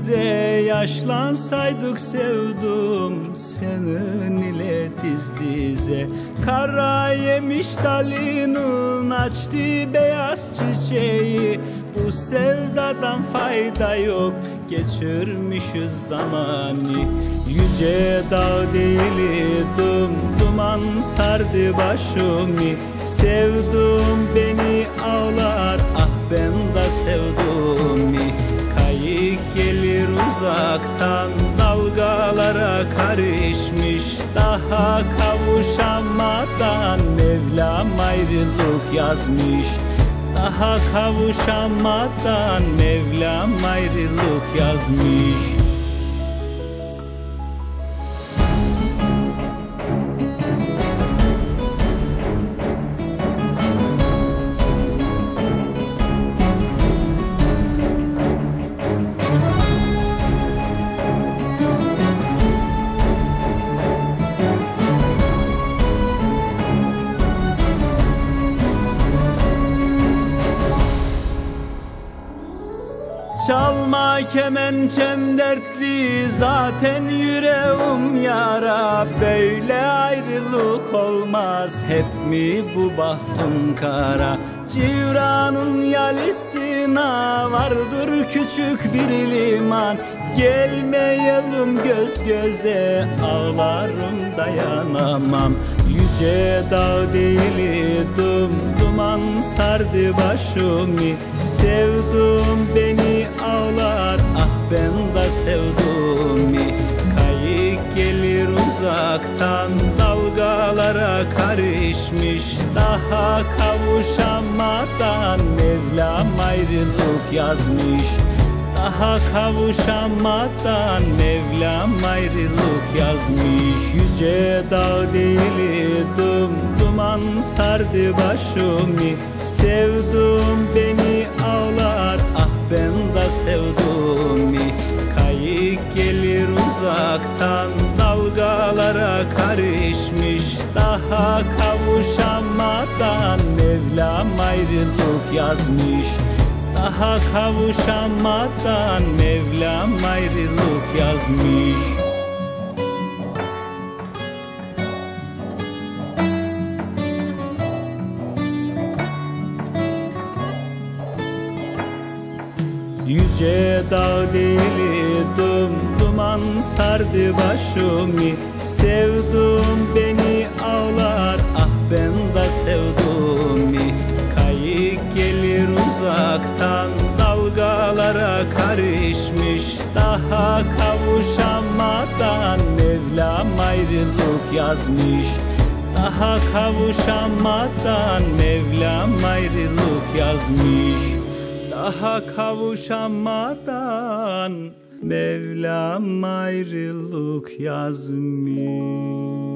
dize, yaşlansaydık sevdum senin ile diz dize. Kara yemiş dalının açtı beyaz çiçeği, bu sevdadan fayda yok, geçirmişiz zamanı. Yüce dağ değildim, duman sardı başımı. Sevdum beni ağlar, ah ben de sevdum. Kayık gelir uzaktan, dalgalara karışmış. Daha kavuşamadan Mevlam ayrılık yazmış. Daha kavuşamadan Mevlam ayrılık yazmış. Çalma kemençem dertli, zaten yüreğim yara. Böyle ayrılık olmaz, hep mi bu bahtım kara? Civranın yalisine vardır küçük bir liman. Gelmeyelim göz göze, ağlarım dayanamam. Yüce dağ değildim, duman sardı başımı. Sevdum beni ağlar, ah ben de sevdum. Kayık gelir uzaktan, dalgalara karışmış. Daha kavuşamadan Mevlam ayrılık yazmış. Daha kavuşamadan Mevlam ayrılık yazmış. Yüce dağ değildim, duman sardı başımı. Sevdum beni ağlar, ah ben de sevdum. Kayık gelir uzaktan, dalgalara karışmış. Daha kavuşamadan Mevlam ayrılık yazmış. Daha kavuşamadan Mevlam ayrılık yazmış. Yüce dağ değildim, duman sardı başımı. Sevdum beni ağlar, ah ben de sevdum. Kayık gelir uzaktan, dalgalara karışmış. Daha kavuşamadan Mevlam ayrılık yazmış. Daha kavuşamadan Mevlam ayrılık yazmış. Daha kavuşamadan Mevlam ayrılık yazmış.